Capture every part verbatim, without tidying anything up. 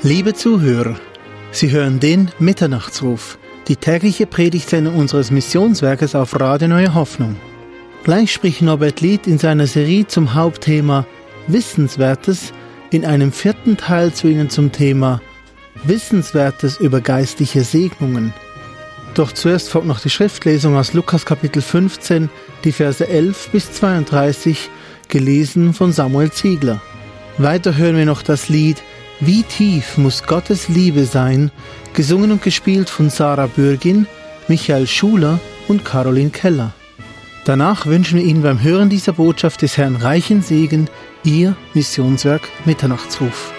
Liebe Zuhörer, Sie hören den Mitternachtsruf, die tägliche Predigtsendung unseres Missionswerkes auf Radio Neue Hoffnung. Gleich spricht Norbert Lied in seiner Serie zum Hauptthema Wissenswertes in einem vierten Teil zu Ihnen zum Thema Wissenswertes über geistliche Segnungen. Doch zuerst folgt noch die Schriftlesung aus Lukas Kapitel fünfzehn, die Verse elf bis zweiunddreißig, gelesen von Samuel Ziegler. Weiter hören wir noch das Lied Wie tief muss Gottes Liebe sein, gesungen und gespielt von Sarah Bürgin, Michael Schuler und Caroline Keller. Danach wünschen wir Ihnen beim Hören dieser Botschaft des Herrn reichen Segen, Ihr Missionswerk Mitternachtsruf.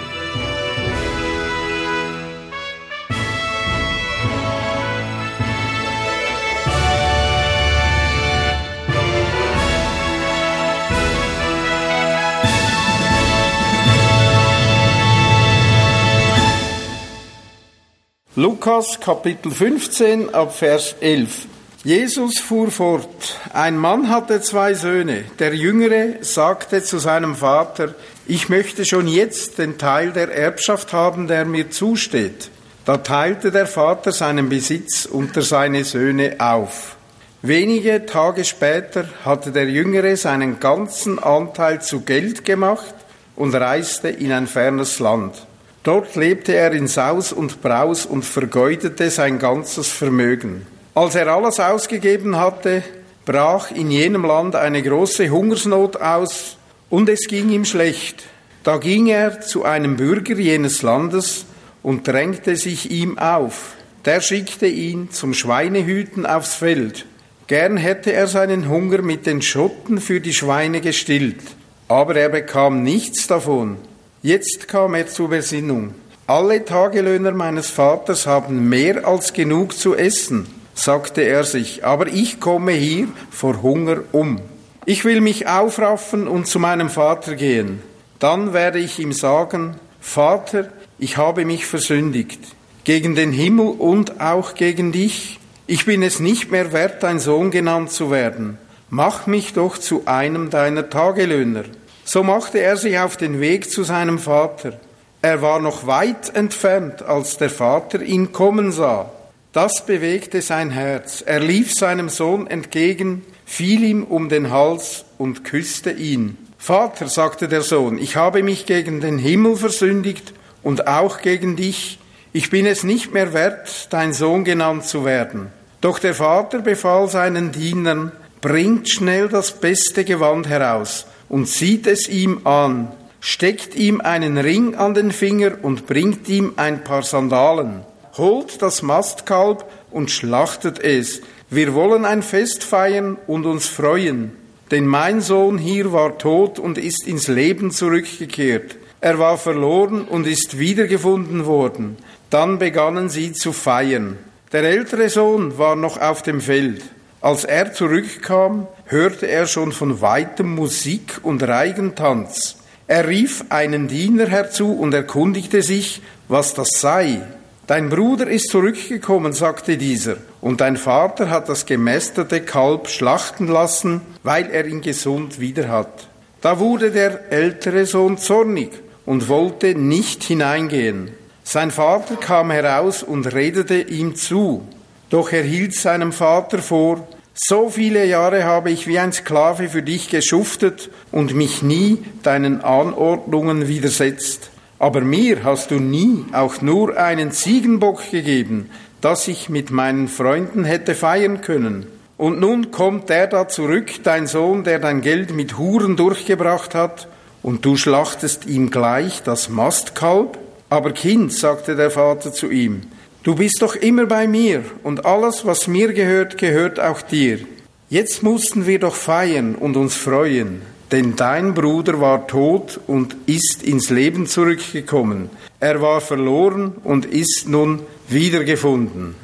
Lukas Kapitel fünfzehn ab Vers elf. Jesus fuhr fort. Ein Mann hatte zwei Söhne. Der Jüngere sagte zu seinem Vater, ich möchte schon jetzt den Teil der Erbschaft haben, der mir zusteht. Da teilte der Vater seinen Besitz unter seine Söhne auf. Wenige Tage später hatte der Jüngere seinen ganzen Anteil zu Geld gemacht und reiste in ein fernes Land. Dort lebte er in Saus und Braus und vergeudete sein ganzes Vermögen. Als er alles ausgegeben hatte, brach in jenem Land eine große Hungersnot aus und es ging ihm schlecht. Da ging er zu einem Bürger jenes Landes und drängte sich ihm auf. Der schickte ihn zum Schweinehüten aufs Feld. Gern hätte er seinen Hunger mit den Schotten für die Schweine gestillt, aber er bekam nichts davon. Jetzt kam er zur Besinnung. Alle Tagelöhner meines Vaters haben mehr als genug zu essen, sagte er sich, aber ich komme hier vor Hunger um. Ich will mich aufraffen und zu meinem Vater gehen. Dann werde ich ihm sagen, Vater, ich habe mich versündigt, gegen den Himmel und auch gegen dich. Ich bin es nicht mehr wert, dein Sohn genannt zu werden. Mach mich doch zu einem deiner Tagelöhner. So machte er sich auf den Weg zu seinem Vater. Er war noch weit entfernt, als der Vater ihn kommen sah. Das bewegte sein Herz. Er lief seinem Sohn entgegen, fiel ihm um den Hals und küsste ihn. Vater, sagte der Sohn, ich habe mich gegen den Himmel versündigt und auch gegen dich. Ich bin es nicht mehr wert, dein Sohn genannt zu werden. Doch der Vater befahl seinen Dienern, bringt schnell das beste Gewand heraus und zieht es ihm an, steckt ihm einen Ring an den Finger und bringt ihm ein paar Sandalen. Holt das Mastkalb und schlachtet es. Wir wollen ein Fest feiern und uns freuen. Denn mein Sohn hier war tot und ist ins Leben zurückgekehrt. Er war verloren und ist wiedergefunden worden. Dann begannen sie zu feiern. Der ältere Sohn war noch auf dem Feld. Als er zurückkam, hörte er schon von weitem Musik und Reigentanz. Er rief einen Diener herzu und erkundigte sich, was das sei. Dein Bruder ist zurückgekommen, sagte dieser, und dein Vater hat das gemästete Kalb schlachten lassen, weil er ihn gesund wieder hat. Da wurde der ältere Sohn zornig und wollte nicht hineingehen. Sein Vater kam heraus und redete ihm zu. Doch er hielt seinem Vater vor, so viele Jahre habe ich wie ein Sklave für dich geschuftet und mich nie deinen Anordnungen widersetzt. Aber mir hast du nie auch nur einen Ziegenbock gegeben, dass ich mit meinen Freunden hätte feiern können. Und nun kommt der da zurück, dein Sohn, der dein Geld mit Huren durchgebracht hat, und du schlachtest ihm gleich das Mastkalb? Aber Kind, sagte der Vater zu ihm, du bist doch immer bei mir und alles, was mir gehört, gehört auch dir. Jetzt mussten wir doch feiern und uns freuen, denn dein Bruder war tot und ist ins Leben zurückgekommen. Er war verloren und ist nun wiedergefunden.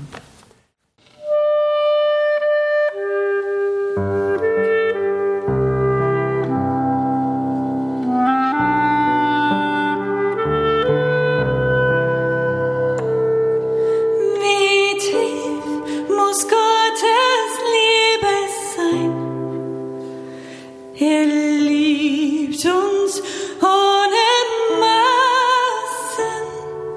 Uns ohne Maßen.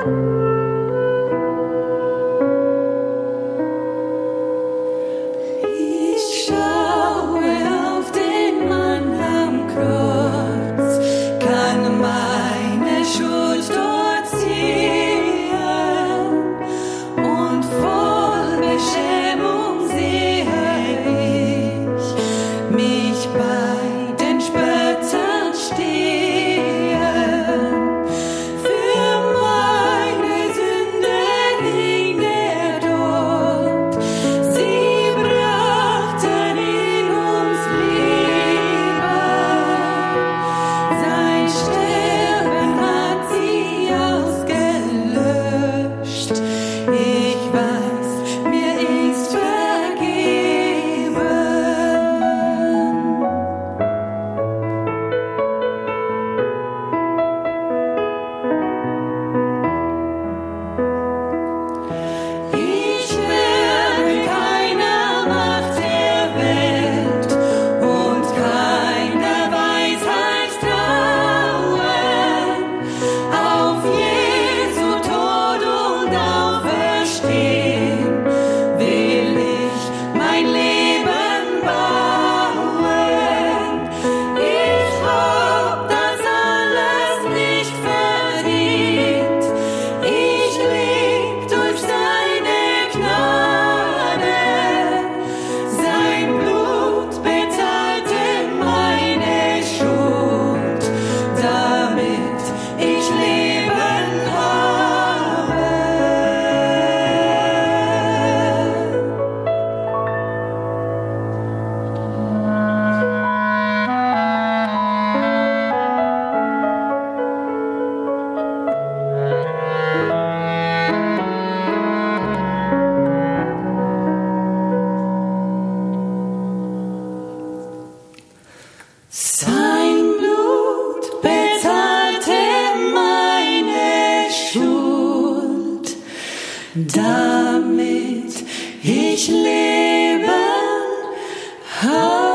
damit ich leben habe.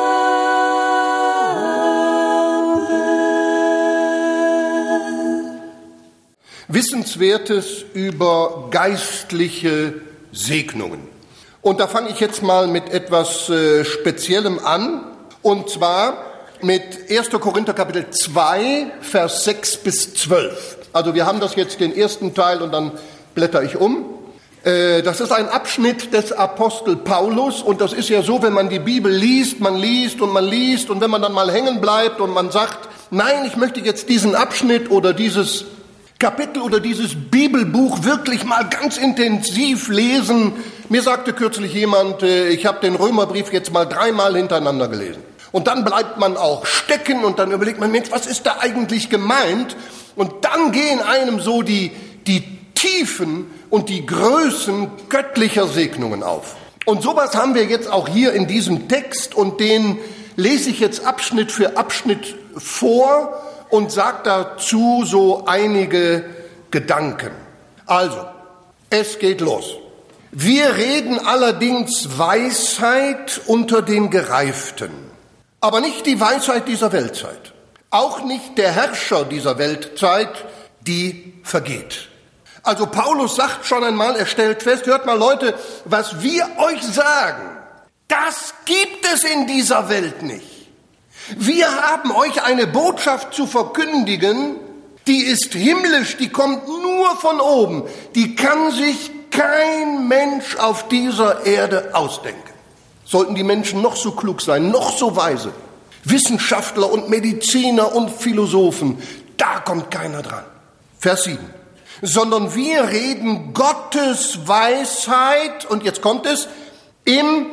Wissenswertes über geistliche Segnungen. Und da fange ich jetzt mal mit etwas äh, Speziellem an, und zwar mit erster Korinther Kapitel zwei, Vers sechs bis zwölf. Also wir haben das jetzt den ersten Teil und dann blätter ich um. Äh, das ist ein Abschnitt des Apostel Paulus, und das ist ja so, wenn man die Bibel liest, man liest und man liest, und wenn man dann mal hängen bleibt und man sagt, nein, ich möchte jetzt diesen Abschnitt oder dieses Kapitel oder dieses Bibelbuch wirklich mal ganz intensiv lesen. Mir sagte kürzlich jemand, äh, ich habe den Römerbrief jetzt mal dreimal hintereinander gelesen. Und dann bleibt man auch stecken und dann überlegt man, Mensch, was ist da eigentlich gemeint? Und dann gehen einem so die, die Tiefen und die Größen göttlicher Segnungen auf. Und sowas haben wir jetzt auch hier in diesem Text, und den lese ich jetzt Abschnitt für Abschnitt vor und sage dazu so einige Gedanken. Also, es geht los. Wir reden allerdings Weisheit unter den Gereiften, aber nicht die Weisheit dieser Weltzeit, auch nicht der Herrscher dieser Weltzeit, die vergeht. Also Paulus sagt schon einmal, er stellt fest, hört mal Leute, was wir euch sagen, das gibt es in dieser Welt nicht. Wir haben euch eine Botschaft zu verkündigen, die ist himmlisch, die kommt nur von oben, die kann sich kein Mensch auf dieser Erde ausdenken. Sollten die Menschen noch so klug sein, noch so weise, Wissenschaftler und Mediziner und Philosophen, da kommt keiner dran. Vers sieben. Sondern wir reden Gottes Weisheit, und jetzt kommt es, im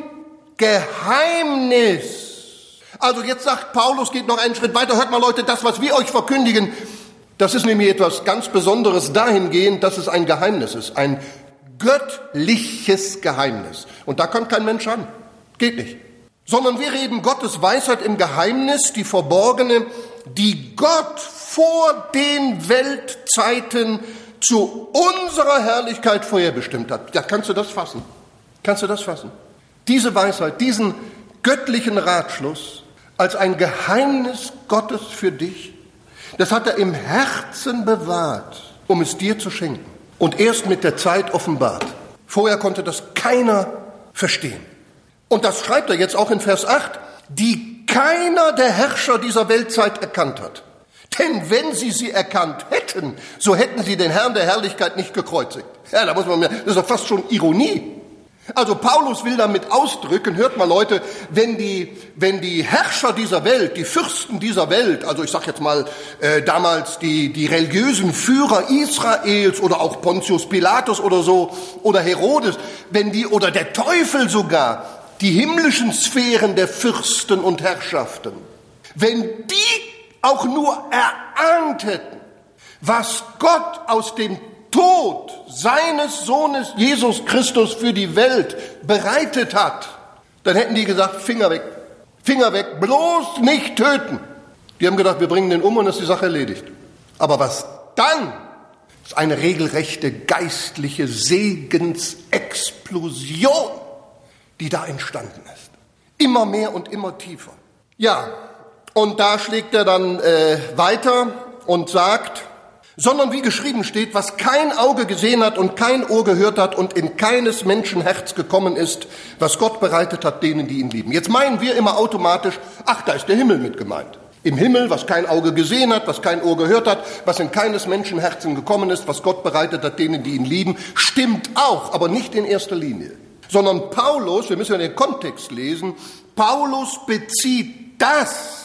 Geheimnis. Also jetzt sagt Paulus, geht noch einen Schritt weiter, hört mal Leute, das, was wir euch verkündigen, das ist nämlich etwas ganz Besonderes dahingehend, dass es ein Geheimnis ist, ein göttliches Geheimnis. Und da kommt kein Mensch ran, geht nicht. Sondern wir reden Gottes Weisheit im Geheimnis, die verborgene, die Gott vor den Weltzeiten zu unserer Herrlichkeit vorherbestimmt hat. Ja, kannst du das fassen? Kannst du das fassen? Diese Weisheit, diesen göttlichen Ratschluss als ein Geheimnis Gottes für dich, das hat er im Herzen bewahrt um es dir zu schenken. Und erst mit der Zeit offenbart. Vorher konnte das keiner verstehen. Und das schreibt er jetzt auch in Vers acht, die keiner der Herrscher dieser Weltzeit erkannt hat. Denn wenn sie sie erkannt hätten, so hätten sie den Herrn der Herrlichkeit nicht gekreuzigt. Ja, da muss man, das ist doch fast schon Ironie. Also Paulus will damit ausdrücken, hört mal Leute, wenn die, wenn die Herrscher dieser Welt, die Fürsten dieser Welt, also ich sag jetzt mal äh, damals die, die religiösen Führer Israels oder auch Pontius Pilatus oder so oder Herodes, wenn die oder der Teufel sogar, die himmlischen Sphären der Fürsten und Herrschaften, wenn die auch nur erahnt hätten, was Gott aus dem Tod seines Sohnes Jesus Christus für die Welt bereitet hat, dann hätten die gesagt, Finger weg, Finger weg, bloß nicht töten. Die haben gedacht, wir bringen den um und ist die Sache erledigt. Aber was dann, ist eine regelrechte geistliche Segensexplosion, die da entstanden ist. Immer mehr und immer tiefer. Ja, und da schlägt er dann äh, weiter und sagt, sondern wie geschrieben steht, was kein Auge gesehen hat und kein Ohr gehört hat und in keines Menschen Herz gekommen ist, was Gott bereitet hat denen, die ihn lieben. Jetzt meinen wir immer automatisch, ach, da ist der Himmel mit gemeint. Im Himmel, was kein Auge gesehen hat, was kein Ohr gehört hat, was in keines Menschen Herzen gekommen ist, was Gott bereitet hat denen, die ihn lieben, stimmt auch, aber nicht in erster Linie. Sondern Paulus, wir müssen ja den Kontext lesen, Paulus bezieht das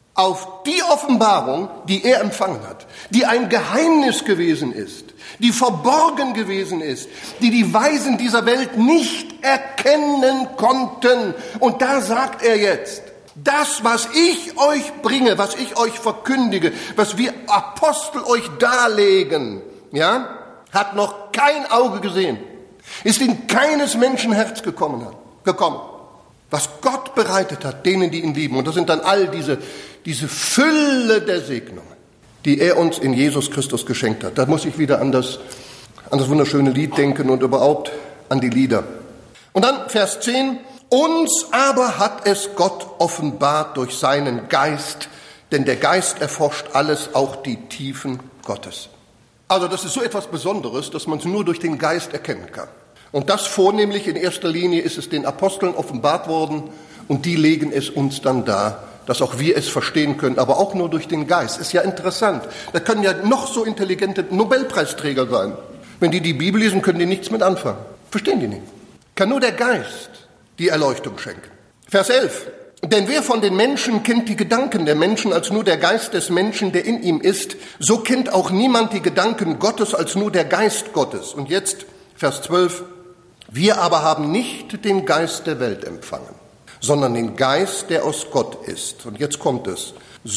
auf die Offenbarung, die er empfangen hat, die ein Geheimnis gewesen ist, die verborgen gewesen ist, die die Weisen dieser Welt nicht erkennen konnten. Und da sagt er jetzt, das, was ich euch bringe, was ich euch verkündige, was wir Apostel euch darlegen, ja, hat noch kein Auge gesehen, ist in keines Menschen Herz gekommen, gekommen. Was Gott bereitet hat, denen, die ihn lieben. Und das sind dann all diese, diese Fülle der Segnungen, die er uns in Jesus Christus geschenkt hat. Da muss ich wieder an das, an das wunderschöne Lied denken und überhaupt an die Lieder. Und dann Vers zehn. Uns aber hat es Gott offenbart durch seinen Geist, denn der Geist erforscht alles, auch die Tiefen Gottes. Also das ist so etwas Besonderes, dass man es nur durch den Geist erkennen kann. Und das vornehmlich in erster Linie ist es den Aposteln offenbart worden und die legen es uns dann dar, dass auch wir es verstehen können, aber auch nur durch den Geist. Ist ja interessant. Da können ja noch so intelligente Nobelpreisträger sein. Wenn die die Bibel lesen, können die nichts mit anfangen. Verstehen die nicht. Kann nur der Geist die Erleuchtung schenken. Vers elf. Denn wer von den Menschen kennt die Gedanken der Menschen als nur der Geist des Menschen, der in ihm ist, so kennt auch niemand die Gedanken Gottes als nur der Geist Gottes. Und jetzt Vers zwölf. Wir aber haben nicht den Geist der Welt empfangen, sondern den Geist, der aus Gott ist. Und jetzt kommt es.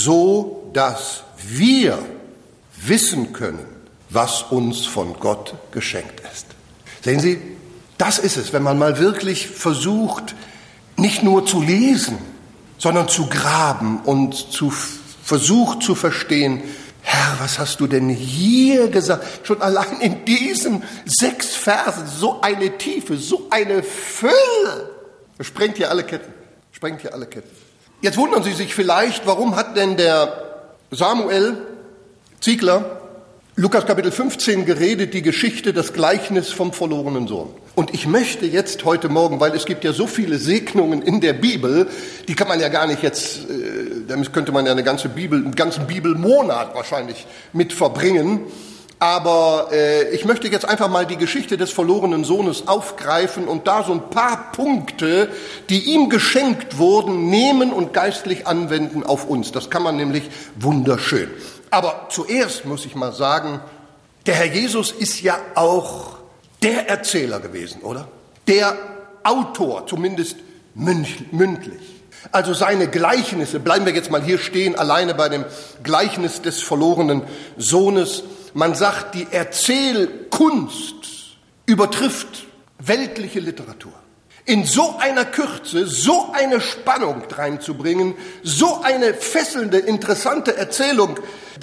So, dass wir wissen können, was uns von Gott geschenkt ist. Sehen Sie, das ist es, wenn man mal wirklich versucht, nicht nur zu lesen, sondern zu graben und zu versucht zu verstehen, Herr, was hast du denn hier gesagt? Schon allein in diesen sechs Versen, so eine Tiefe, so eine Fülle. Das sprengt hier alle Ketten, sprengt hier alle Ketten. Jetzt wundern Sie sich vielleicht, warum hat denn der Samuel Ziegler Lukas Kapitel fünfzehn geredet, die Geschichte, das Gleichnis vom verlorenen Sohn. Und ich möchte jetzt heute Morgen, weil es gibt ja so viele Segnungen in der Bibel, die kann man ja gar nicht jetzt, äh, damit könnte man ja eine ganze Bibel, einen ganzen Bibelmonat wahrscheinlich mit verbringen. Aber äh, ich möchte jetzt einfach mal die Geschichte des verlorenen Sohnes aufgreifen und da so ein paar Punkte, die ihm geschenkt wurden, nehmen und geistlich anwenden auf uns. Das kann man nämlich wunderschön. Aber zuerst muss ich mal sagen, der Herr Jesus ist ja auch der Erzähler gewesen, oder? Der Autor, zumindest mündlich. Also seine Gleichnisse, bleiben wir jetzt mal hier stehen, alleine bei dem Gleichnis des verlorenen Sohnes. Man sagt, die Erzählkunst übertrifft weltliche Literatur. In so einer Kürze, so eine Spannung reinzubringen, so eine fesselnde, interessante Erzählung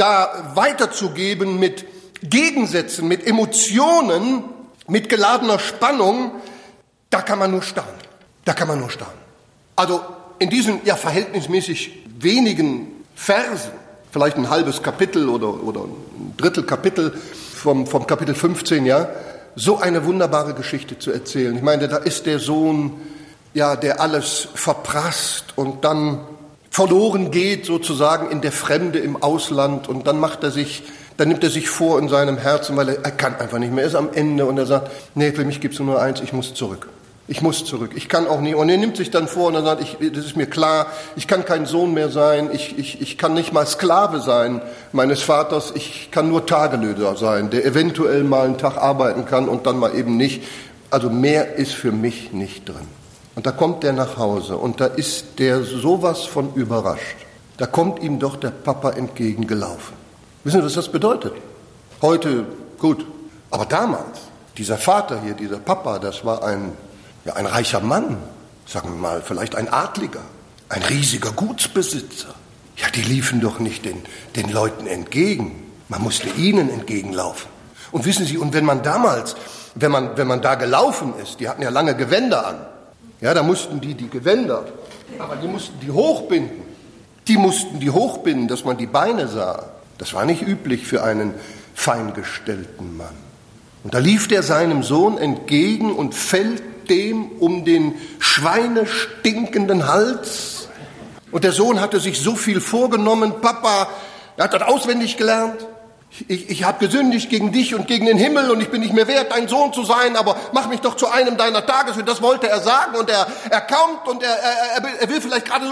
da weiterzugeben mit Gegensätzen, mit Emotionen, mit geladener Spannung, da kann man nur staunen. Da kann man nur staunen. Also in diesen ja verhältnismäßig wenigen Versen, vielleicht ein halbes Kapitel oder, oder ein Drittel Kapitel, vom, vom Kapitel fünfzehn, ja, so eine wunderbare Geschichte zu erzählen. Ich meine, da ist der Sohn, ja, der alles verprasst und dann verloren geht sozusagen in der Fremde im Ausland und dann macht er sich, dann nimmt er sich vor in seinem Herzen, weil er, er kann einfach nicht mehr, er ist am Ende und er sagt, nee, für mich gibt es nur eins, ich muss zurück. Ich muss zurück, ich kann auch nicht. Und er nimmt sich dann vor und er sagt, ich, das ist mir klar, ich kann kein Sohn mehr sein, ich, ich, ich kann nicht mal Sklave sein meines Vaters, ich kann nur Tagelöhner sein, der eventuell mal einen Tag arbeiten kann und dann mal eben nicht. Also mehr ist für mich nicht drin. Und da kommt der nach Hause und da ist der sowas von überrascht. Da kommt ihm doch der Papa entgegengelaufen. Wissen Sie, was das bedeutet? Heute, gut, aber damals, dieser Vater hier, dieser Papa, das war ein Ja, ein reicher Mann, sagen wir mal, vielleicht ein Adliger, ein riesiger Gutsbesitzer. Ja, die liefen doch nicht den, den Leuten entgegen. Man musste ihnen entgegenlaufen. Und wissen Sie, und wenn man damals, wenn man, wenn man da gelaufen ist, die hatten ja lange Gewänder an. Ja, da mussten die die Gewänder, aber die mussten die hochbinden. Die mussten die hochbinden, dass man die Beine sah. Das war nicht üblich für einen feingestellten Mann. Und da lief der seinem Sohn entgegen und fällt dem um den schweinestinkenden Hals. Und der Sohn hatte sich so viel vorgenommen. Papa, er hat das auswendig gelernt. Ich, ich habe gesündigt gegen dich und gegen den Himmel und ich bin nicht mehr wert, dein Sohn zu sein, aber mach mich doch zu einem deiner Tages. Und das wollte er sagen und er, er kommt und er, er, er will vielleicht gerade so,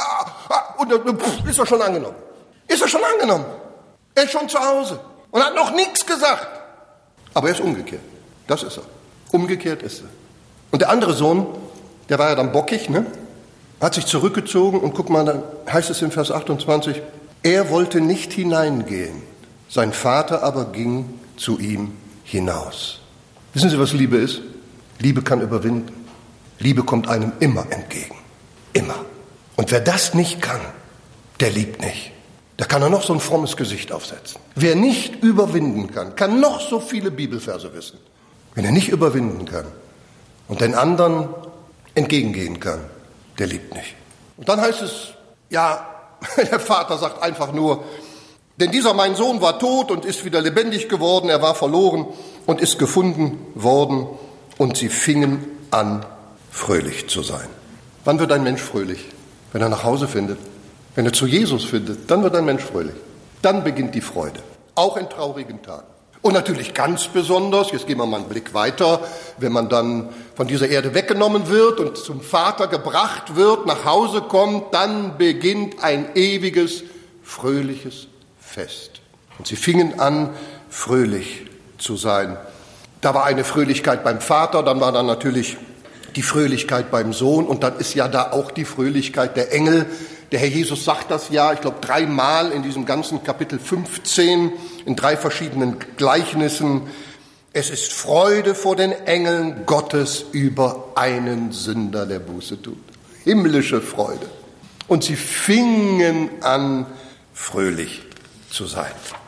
und dann ist er schon angenommen. Ist er schon angenommen. Er ist schon zu Hause und hat noch nichts gesagt. Aber er ist umgekehrt. Das ist er. Umgekehrt ist er. Und der andere Sohn, der war ja dann bockig, ne? Hat sich zurückgezogen und guck mal, dann heißt es in Vers achtundzwanzig, er wollte nicht hineingehen, sein Vater aber ging zu ihm hinaus. Wissen Sie, was Liebe ist? Liebe kann überwinden. Liebe kommt einem immer entgegen. Immer. Und wer das nicht kann, der liebt nicht. Da kann er noch so ein frommes Gesicht aufsetzen. Wer nicht überwinden kann, kann noch so viele Bibelverse wissen. Wenn er nicht überwinden kann, und den anderen entgegengehen kann, der liebt nicht. Und dann heißt es, ja, der Vater sagt einfach nur, denn dieser mein Sohn war tot und ist wieder lebendig geworden, er war verloren und ist gefunden worden und sie fingen an, fröhlich zu sein. Wann wird ein Mensch fröhlich? Wenn er nach Hause findet, wenn er zu Jesus findet, dann wird ein Mensch fröhlich. Dann beginnt die Freude, auch in traurigen Tagen. Und natürlich ganz besonders, jetzt gehen wir mal einen Blick weiter, wenn man dann von dieser Erde weggenommen wird und zum Vater gebracht wird, nach Hause kommt, dann beginnt ein ewiges, fröhliches Fest. Und sie fingen an, fröhlich zu sein. Da war eine Fröhlichkeit beim Vater, dann war dann natürlich die Fröhlichkeit beim Sohn und dann ist ja da auch die Fröhlichkeit der Engel. Der Herr Jesus sagt das ja, ich glaube, dreimal in diesem ganzen Kapitel fünfzehn, in drei verschiedenen Gleichnissen. Es ist Freude vor den Engeln Gottes über einen Sünder, der Buße tut. Himmlische Freude. Und sie fingen an, fröhlich zu sein.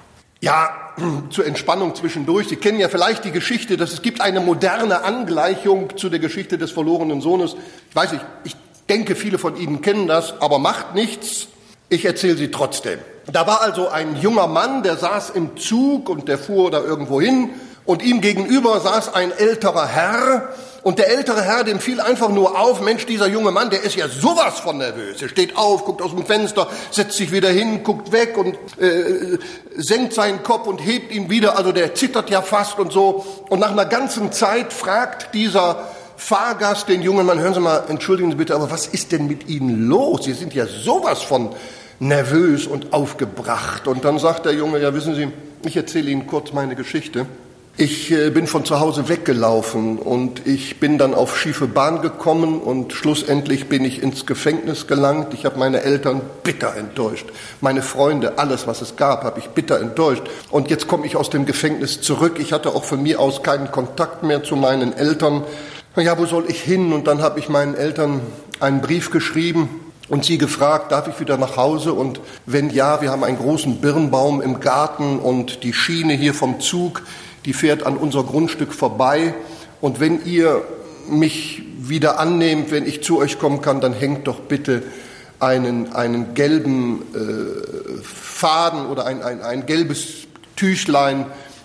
Ja, zur Entspannung zwischendurch. Sie kennen ja vielleicht die Geschichte, dass es gibt eine moderne Angleichung zu der Geschichte des verlorenen Sohnes. Ich weiß nicht, ich denke, viele von Ihnen kennen das, aber macht nichts. Ich erzähle sie trotzdem. Da war also ein junger Mann, der saß im Zug und der fuhr da irgendwo hin und ihm gegenüber saß ein älterer Herr und der ältere Herr, dem fiel einfach nur auf, Mensch, dieser junge Mann, der ist ja sowas von nervös. Er steht auf, guckt aus dem Fenster, setzt sich wieder hin, guckt weg und äh, senkt seinen Kopf und hebt ihn wieder, also der zittert ja fast und so. Und nach einer ganzen Zeit fragt dieser Fahrgast den jungen Mann, hören Sie mal, entschuldigen Sie bitte, aber was ist denn mit Ihnen los? Sie sind ja sowas von nervös und aufgebracht. Und dann sagt der Junge, ja wissen Sie, ich erzähle Ihnen kurz meine Geschichte. Ich äh, bin von zu Hause weggelaufen und ich bin dann auf schiefe Bahn gekommen und schlussendlich bin ich ins Gefängnis gelangt. Ich habe meine Eltern bitter enttäuscht. Meine Freunde, alles, was es gab, habe ich bitter enttäuscht. Und jetzt komme ich aus dem Gefängnis zurück. Ich hatte auch von mir aus keinen Kontakt mehr zu meinen Eltern. Ja, wo soll ich hin? Und dann habe ich meinen Eltern einen Brief geschrieben und sie gefragt, darf ich wieder nach Hause? Und wenn ja, wir haben einen großen Birnbaum im Garten und die Schiene hier vom Zug, die fährt an unser Grundstück vorbei. Und wenn ihr mich wieder annehmt, wenn ich zu euch kommen kann, dann hängt doch bitte einen, einen gelben äh, Faden oder ein, ein, ein gelbes Tüchlein,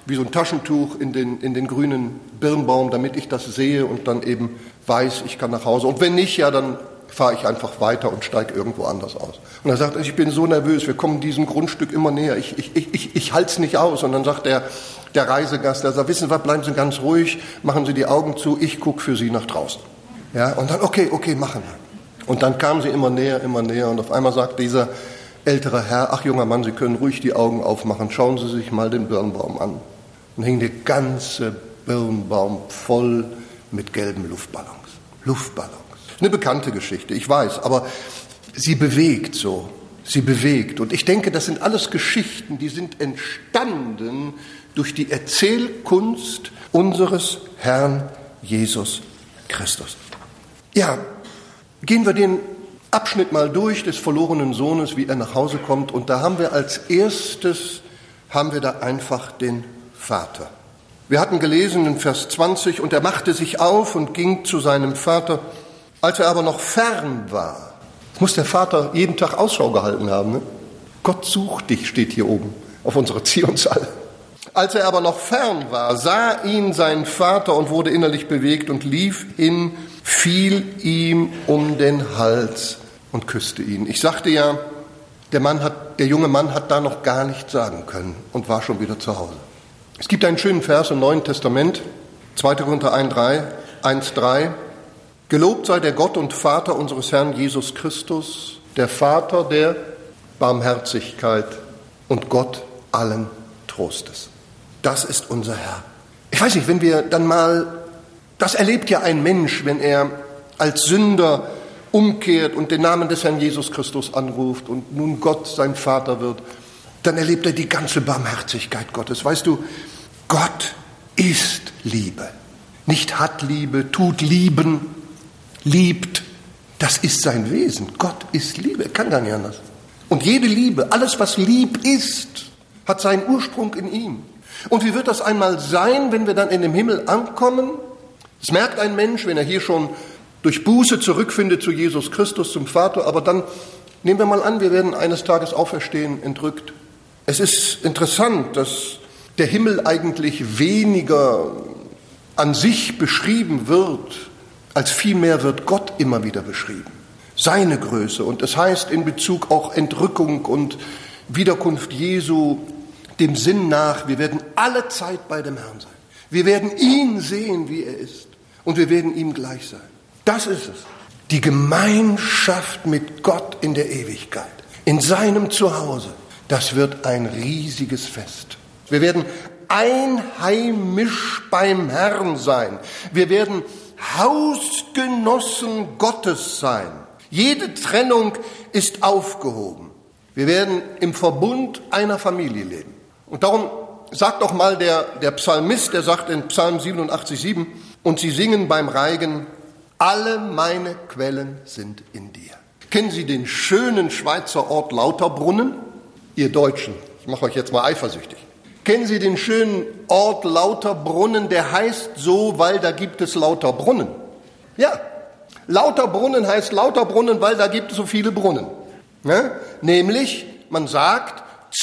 wie so ein Taschentuch in den, in den grünen Birnbaum, damit ich das sehe und dann eben weiß, ich kann nach Hause. Und wenn nicht, ja, dann fahre ich einfach weiter und steige irgendwo anders aus. Und er sagt, ich bin so nervös, wir kommen diesem Grundstück immer näher, ich, ich, ich, ich, ich halte es nicht aus. Und dann sagt der, der Reisegast, der sagt, wissen Sie was, bleiben Sie ganz ruhig, machen Sie die Augen zu, ich gucke für Sie nach draußen. Ja, und dann, okay, okay, machen wir. Und dann kamen sie immer näher, immer näher und auf einmal sagt dieser ältere Herr, ach junger Mann, Sie können ruhig die Augen aufmachen, schauen Sie sich mal den Birnbaum an. Und hing der ganze Birnbaum voll mit gelben Luftballons. Luftballons. Eine bekannte Geschichte, ich weiß, aber sie bewegt so, sie bewegt. Und ich denke, das sind alles Geschichten, die sind entstanden durch die Erzählkunst unseres Herrn Jesus Christus. Ja, gehen wir den Abschnitt mal durch des verlorenen Sohnes, wie er nach Hause kommt. Und da haben wir als erstes, haben wir da einfach den Vater. Wir hatten gelesen in Vers zwanzig, und er machte sich auf und ging zu seinem Vater. Als er aber noch fern war, muss der Vater jeden Tag Ausschau gehalten haben. Ne? Gott sucht dich, steht hier oben auf unserer Zionshalle. Als er aber noch fern war, sah ihn sein Vater und wurde innerlich bewegt und lief hin, fiel ihm um den Hals und küsste ihn. Ich sagte ja, der Mann hat, der junge Mann hat da noch gar nichts sagen können und war schon wieder zu Hause. Es gibt einen schönen Vers im Neuen Testament, zweiter Korinther eins drei. Gelobt sei der Gott und Vater unseres Herrn Jesus Christus, der Vater der Barmherzigkeit und Gott allen Trostes. Das ist unser Herr. Ich weiß nicht, wenn wir dann mal, das erlebt ja ein Mensch, wenn er als Sünder umkehrt und den Namen des Herrn Jesus Christus anruft und nun Gott sein Vater wird, dann erlebt er die ganze Barmherzigkeit Gottes. Weißt du, Gott ist Liebe. Nicht hat Liebe, tut lieben, liebt. Das ist sein Wesen. Gott ist Liebe, er kann gar nicht anders. Und jede Liebe, alles was lieb ist, hat seinen Ursprung in ihm. Und wie wird das einmal sein, wenn wir dann in dem Himmel ankommen? Das merkt ein Mensch, wenn er hier schon durch Buße zurückfindet zu Jesus Christus, zum Vater. Aber dann nehmen wir mal an, wir werden eines Tages auferstehen, entrückt. Es ist interessant, dass der Himmel eigentlich weniger an sich beschrieben wird, als vielmehr wird Gott immer wieder beschrieben. Seine Größe. Und es heißt in Bezug auch Entrückung und Wiederkunft Jesu, dem Sinn nach, wir werden alle Zeit bei dem Herrn sein. Wir werden ihn sehen, wie er ist. Und wir werden ihm gleich sein. Das ist es. Die Gemeinschaft mit Gott in der Ewigkeit. In seinem Zuhause. Das wird ein riesiges Fest. Wir werden einheimisch beim Herrn sein. Wir werden Hausgenossen Gottes sein. Jede Trennung ist aufgehoben. Wir werden im Verbund einer Familie leben. Und darum sagt doch mal der, der Psalmist, der sagt in Psalm siebenundachtzig sieben, und sie singen beim Reigen, alle meine Quellen sind in dir. Kennen Sie den schönen Schweizer Ort Lauterbrunnen? Ihr Deutschen, ich mache euch jetzt mal eifersüchtig. Kennen Sie den schönen Ort Lauterbrunnen? Der heißt so, weil da gibt es lauter Brunnen. Ja, Lauterbrunnen heißt Lauterbrunnen, weil da gibt es so viele Brunnen. Ja? Nämlich, man sagt,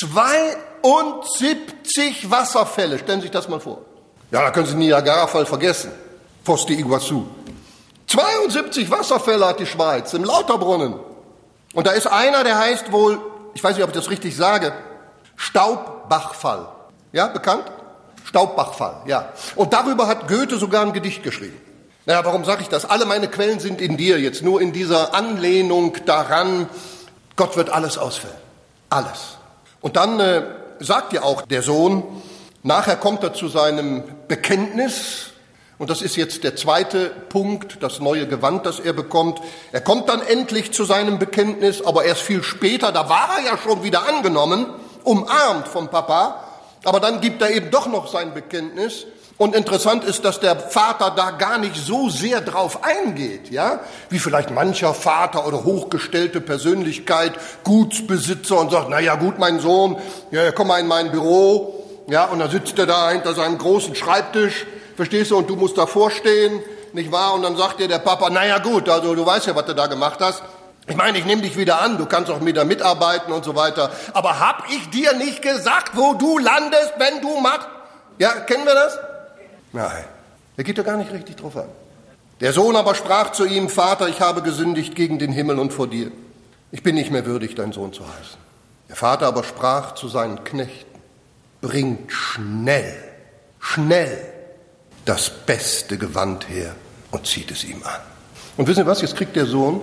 zweiundsiebzig Wasserfälle. Stellen Sie sich das mal vor. Ja, da können Sie Niagarafall vergessen. Foz de Iguaçu. zweiundsiebzig Wasserfälle hat die Schweiz im Lauterbrunnen. Und da ist einer, der heißt wohl, ich weiß nicht, ob ich das richtig sage, Staubbachfall. Ja, bekannt? Staubbachfall, ja. Und darüber hat Goethe sogar ein Gedicht geschrieben. Naja, warum sage ich das? Alle meine Quellen sind in dir, jetzt nur in dieser Anlehnung daran, Gott wird alles ausfüllen. Alles. Und dann äh, sagt ja auch der Sohn, nachher kommt er zu seinem Bekenntnis, und das ist jetzt der zweite Punkt, das neue Gewand, das er bekommt. Er kommt dann endlich zu seinem Bekenntnis, aber erst viel später, da war er ja schon wieder angenommen, umarmt vom Papa, aber dann gibt er eben doch noch sein Bekenntnis. Und interessant ist, dass der Vater da gar nicht so sehr drauf eingeht, ja, wie vielleicht mancher Vater oder hochgestellte Persönlichkeit, Gutsbesitzer und sagt, na ja, gut, mein Sohn, ja, komm mal in mein Büro, ja, und dann sitzt er da hinter seinem großen Schreibtisch, verstehst du, und du musst davor stehen, nicht wahr? Und dann sagt dir der Papa, na ja, gut, also du weißt ja, was du da gemacht hast. Ich meine, ich nehme dich wieder an, du kannst auch wieder mitarbeiten und so weiter. Aber hab ich dir nicht gesagt, wo du landest, wenn du machst? Ja, kennen wir das? Nein, er geht da gar nicht richtig drauf an. Der Sohn aber sprach zu ihm, Vater, ich habe gesündigt gegen den Himmel und vor dir. Ich bin nicht mehr würdig, dein Sohn zu heißen. Der Vater aber sprach zu seinen Knechten, bringt schnell, schnell das beste Gewand her und zieht es ihm an. Und wissen Sie was, jetzt kriegt der Sohn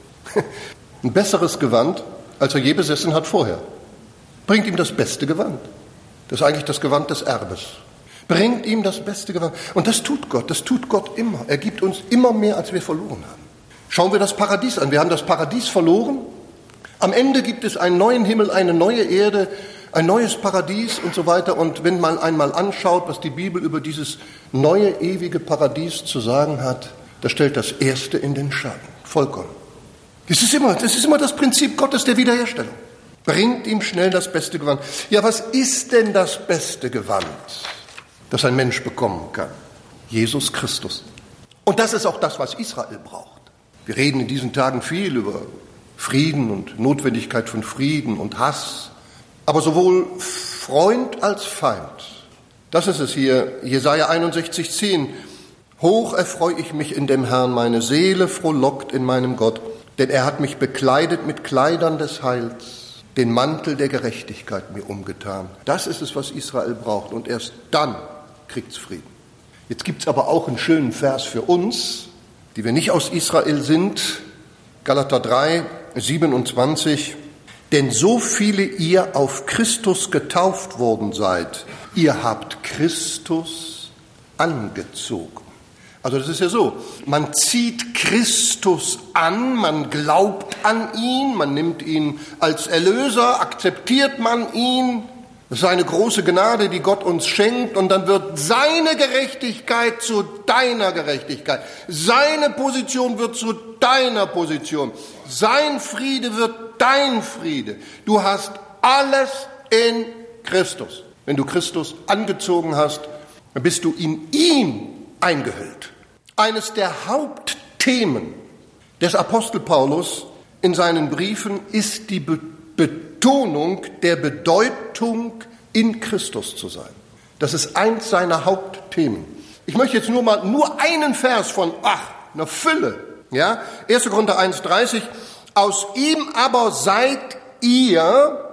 ein besseres Gewand, als er je besessen hat vorher. Bringt ihm das beste Gewand. Das ist eigentlich das Gewand des Erbes. Bringt ihm das beste Gewand. Und das tut Gott, das tut Gott immer. Er gibt uns immer mehr, als wir verloren haben. Schauen wir das Paradies an. Wir haben das Paradies verloren. Am Ende gibt es einen neuen Himmel, eine neue Erde, ein neues Paradies und so weiter. Und wenn man einmal anschaut, was die Bibel über dieses neue, ewige Paradies zu sagen hat, da stellt das Erste in den Schatten. Vollkommen. Das ist immer, das ist immer das Prinzip Gottes der Wiederherstellung. Bringt ihm schnell das beste Gewand. Ja, was ist denn das beste Gewand, das ein Mensch bekommen kann? Jesus Christus. Und das ist auch das, was Israel braucht. Wir reden in diesen Tagen viel über Frieden und Notwendigkeit von Frieden und Hass. Aber sowohl Freund als Feind, das ist es hier, Jesaja einundsechzig, zehn. Hoch erfreue ich mich in dem Herrn, meine Seele frohlockt in meinem Gott, denn er hat mich bekleidet mit Kleidern des Heils, den Mantel der Gerechtigkeit mir umgetan. Das ist es, was Israel braucht, und erst dann kriegt's Frieden. Jetzt gibt's aber auch einen schönen Vers für uns, die wir nicht aus Israel sind, Galater drei, siebenundzwanzig. Denn so viele ihr auf Christus getauft worden seid, ihr habt Christus angezogen. Also das ist ja so, man zieht Christus an, man glaubt an ihn, man nimmt ihn als Erlöser, akzeptiert man ihn. Das ist eine große Gnade, die Gott uns schenkt, und dann wird seine Gerechtigkeit zu deiner Gerechtigkeit. Seine Position wird zu deiner Position. Sein Friede wird dein Friede. Du hast alles in Christus. Wenn du Christus angezogen hast, dann bist du in ihm eingehüllt. Eines der Hauptthemen des Apostel Paulus in seinen Briefen ist die Be- Betonung der Bedeutung, in Christus zu sein. Das ist eins seiner Hauptthemen. Ich möchte jetzt nur mal nur einen Vers von, ach, einer Fülle. Ja? erster Korinther eins, dreißig. Aus ihm aber seid ihr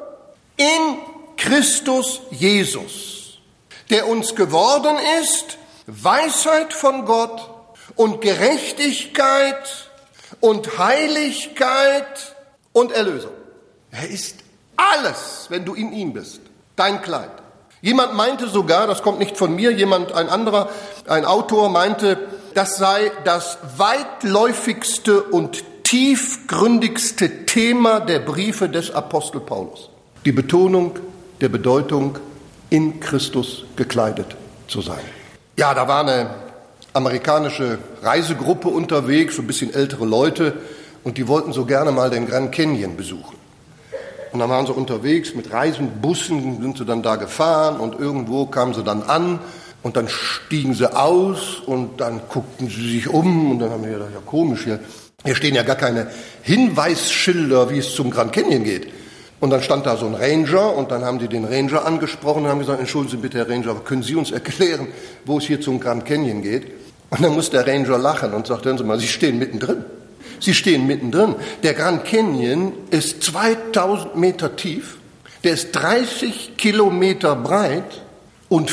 in Christus Jesus, der uns geworden ist, Weisheit von Gott und Gerechtigkeit und Heiligkeit und Erlösung. Er ist alles, wenn du in ihm bist, dein Kleid. Jemand meinte sogar, das kommt nicht von mir, jemand, ein anderer, ein Autor meinte, das sei das weitläufigste und tiefgründigste Thema der Briefe des Apostel Paulus. Die Betonung der Bedeutung, in Christus gekleidet zu sein. Ja, da war eine amerikanische Reisegruppe unterwegs, so ein bisschen ältere Leute, und die wollten so gerne mal den Grand Canyon besuchen. Und dann waren sie unterwegs mit Reisenbussen, sind sie dann da gefahren, und irgendwo kamen sie dann an und dann stiegen sie aus und dann guckten sie sich um und dann haben wir gedacht, ja komisch, hier, hier stehen ja gar keine Hinweisschilder, wie es zum Grand Canyon geht. Und dann stand da so ein Ranger und dann haben die den Ranger angesprochen und haben gesagt, entschuldigen Sie bitte, Herr Ranger, aber können Sie uns erklären, wo es hier zum Grand Canyon geht? Und dann muss der Ranger lachen und sagt, hören Sie mal, Sie stehen mittendrin. Sie stehen mittendrin. Der Grand Canyon ist zweitausend Meter tief, der ist dreißig Kilometer breit und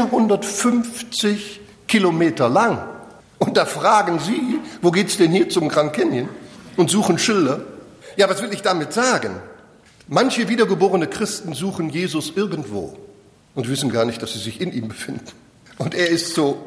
vierhundertfünfzig Kilometer lang. Und da fragen Sie, wo geht's denn hier zum Grand Canyon? Und suchen Schilder. Ja, was will ich damit sagen? Manche wiedergeborene Christen suchen Jesus irgendwo und wissen gar nicht, dass sie sich in ihm befinden. Und er ist so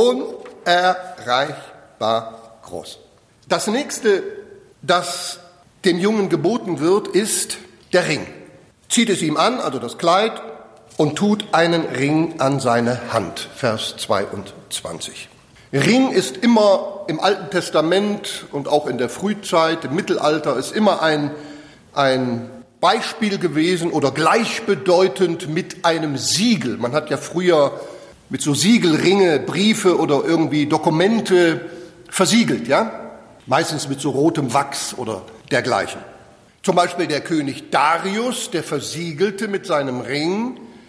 unerreichbar groß. Das nächste, das dem Jungen geboten wird, ist der Ring. Zieht es ihm an, also das Kleid, und tut einen Ring an seine Hand. Vers zweiundzwanzig. Ring ist immer im Alten Testament und auch in der Frühzeit, im Mittelalter, ist immer ein, ein Beispiel gewesen oder gleichbedeutend mit einem Siegel. Man hat ja früher mit so Siegelringe Briefe oder irgendwie Dokumente versiegelt, ja? Meistens mit so rotem Wachs oder dergleichen. Zum Beispiel der König Darius, der versiegelte mit seinem Ring